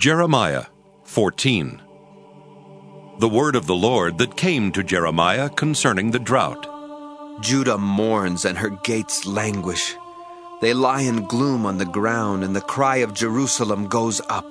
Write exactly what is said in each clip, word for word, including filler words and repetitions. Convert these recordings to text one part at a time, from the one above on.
Jeremiah fourteen. The word of the Lord that came to Jeremiah concerning the drought. Judah mourns and her gates languish. They lie in gloom on the ground, and the cry of Jerusalem goes up.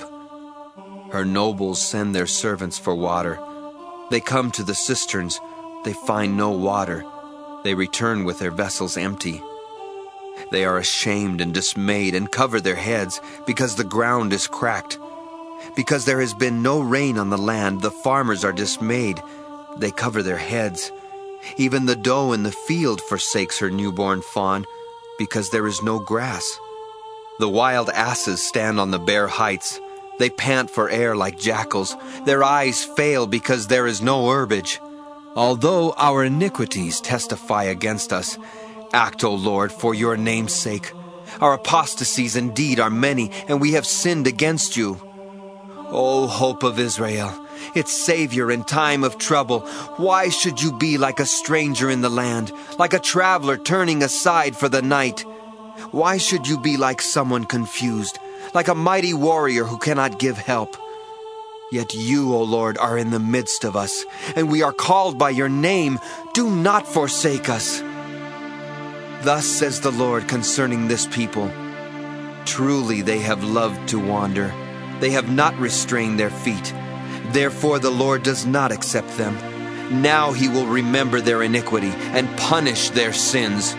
Her nobles send their servants for water. They come to the cisterns. They find no water. They return with their vessels empty. They are ashamed and dismayed and cover their heads because the ground is cracked. Because there has been no rain on the land, the farmers are dismayed. They cover their heads. Even the doe in the field forsakes her newborn fawn because there is no grass. The wild asses stand on the bare heights. They pant for air like jackals. Their eyes fail because there is no herbage. Although our iniquities testify against us, act, O Lord, for your name's sake. Our apostasies indeed are many, and we have sinned against you. O hope of Israel, its Savior in time of trouble, why should you be like a stranger in the land, like a traveler turning aside for the night? Why should you be like someone confused, like a mighty warrior who cannot give help? Yet you, O Lord, are in the midst of us, and we are called by your name. Do not forsake us. Thus says the Lord concerning this people, truly they have loved to wander. They have not restrained their feet. Therefore the Lord does not accept them. Now he will remember their iniquity and punish their sins.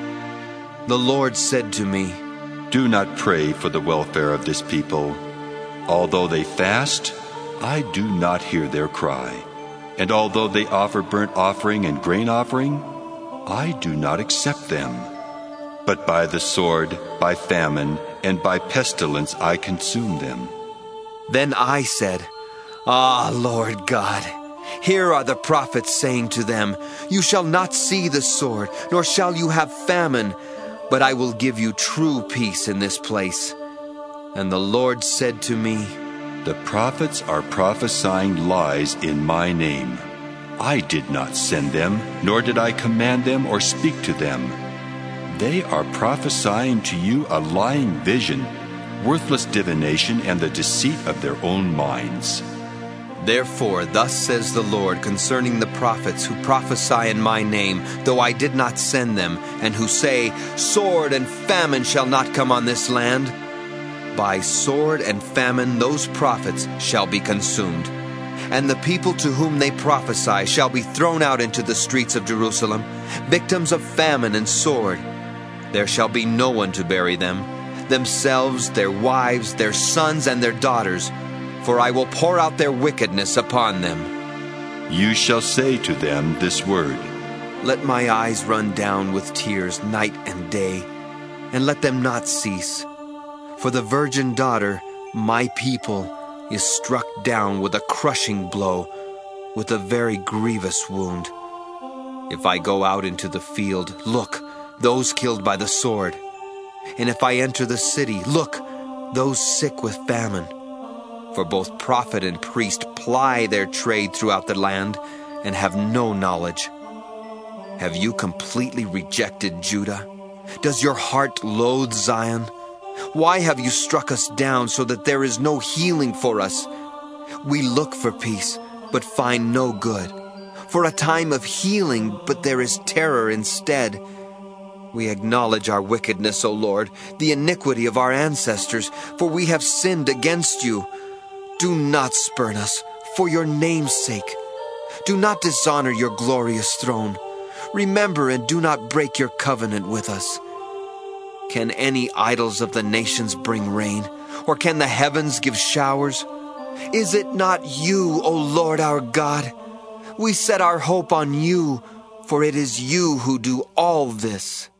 The Lord said to me, Do not pray for the welfare of this people. Although they fast, I do not hear their cry. And although they offer burnt offering and grain offering, I do not accept them. But by the sword, by famine, and by pestilence I consume them. Then I said, Ah, Lord God, here are the prophets saying to them, You shall not see the sword, nor shall you have famine, but I will give you true peace in this place. And the Lord said to me, The prophets are prophesying lies in my name. I did not send them, nor did I command them or speak to them. They are prophesying to you a lying vision, worthless divination, and the deceit of their own minds. Therefore, thus says the Lord concerning the prophets who prophesy in my name, though I did not send them, and who say, Sword and famine shall not come on this land. By sword and famine those prophets shall be consumed, and the people to whom they prophesy shall be thrown out into the streets of Jerusalem, victims of famine and sword. There shall be no one to bury them, themselves, their wives, their sons, and their daughters, for I will pour out their wickedness upon them. You shall say to them this word, Let my eyes run down with tears night and day, and let them not cease. For the virgin daughter, my people, is struck down with a crushing blow, with a very grievous wound. If I go out into the field, look, those killed by the sword. And if I enter the city, look, those sick with famine. For both prophet and priest ply their trade throughout the land and have no knowledge. Have you completely rejected Judah? Does your heart loathe Zion? Why have you struck us down so that there is no healing for us? We look for peace, but find no good. For a time of healing, but there is terror instead. We acknowledge our wickedness, O Lord, the iniquity of our ancestors, for we have sinned against you. Do not spurn us, for your name's sake. Do not dishonor your glorious throne. Remember and do not break your covenant with us. Can any idols of the nations bring rain, or can the heavens give showers? Is it not you, O Lord our God? We set our hope on you, for it is you who do all this.